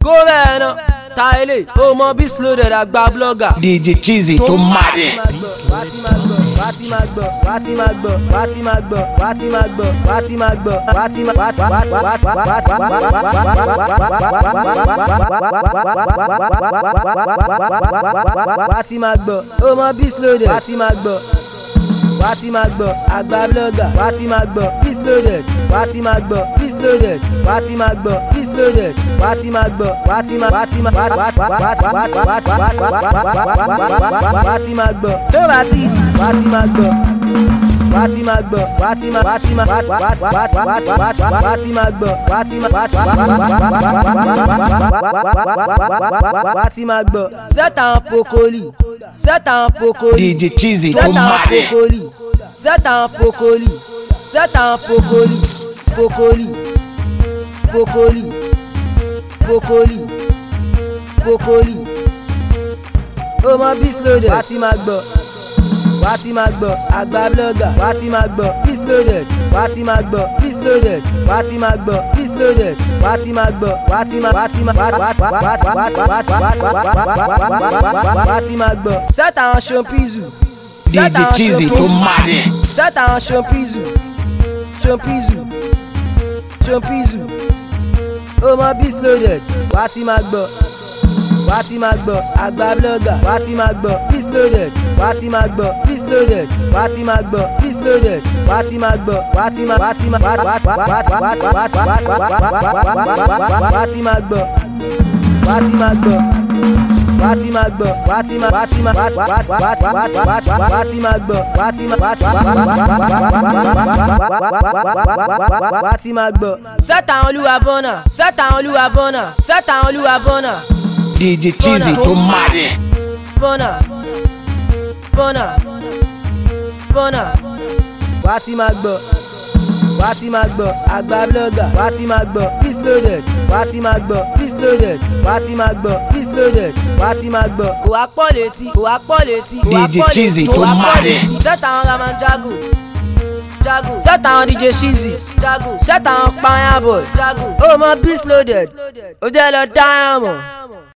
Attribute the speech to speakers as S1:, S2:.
S1: Go there now. Tyler, oh my beast loaded, I got blogger.
S2: DJ Cheesy to marry.
S1: Oh my beast loaded, Wati Magbo, Agba blogger, Wati Magbo, peace loaded, Wati Magbo, peace loaded, Wati Magbo, peace loaded, Wati Magbo, Wati Magbo, Wati Magbo, Wati Magbo, Wati Magbo, set un focoli, set un focoli,
S2: DJ Cheesy to marry.
S1: C'est un focoli, c'est un focoli, focoli, focoli, focoli, focoli. Oh my beast loaded, Wati Magbo, Agba blogger, Wati Magbo, peace loaded, Wati Magbo, peace loaded, Wati Magbo, peace loaded, Wati Magbo, Wati Magbo, c'est un champizou.
S2: DJ Cheesy to marry.
S1: C'est un champizou. Oh my beast loaded, Wati Magbo, Agba blogger, Wati Magbo, peace loaded, Wati Magbo, peace loaded, Wati Magbo, peace loaded, Wati Magbo, Wati Magbo. C'est un loup abonna, c'est un loup abonna, c'est un loup abonna.
S2: DJ Cheesy to marry.
S1: Bona. Wati Magbo, Agba blogger, Wati Magbo, peace loaded, Wati Magbo, peace loaded, Wati Magbo, peace loaded, Wati Magbo. Kò wá pọ̀ létí,
S2: DJ Cheesy to marry.
S1: C'est un Raman Jago, c'est un DJ Cheesy, c'est un Panya Boy, oh my beast loaded, ó jẹ́ lọ Diamond.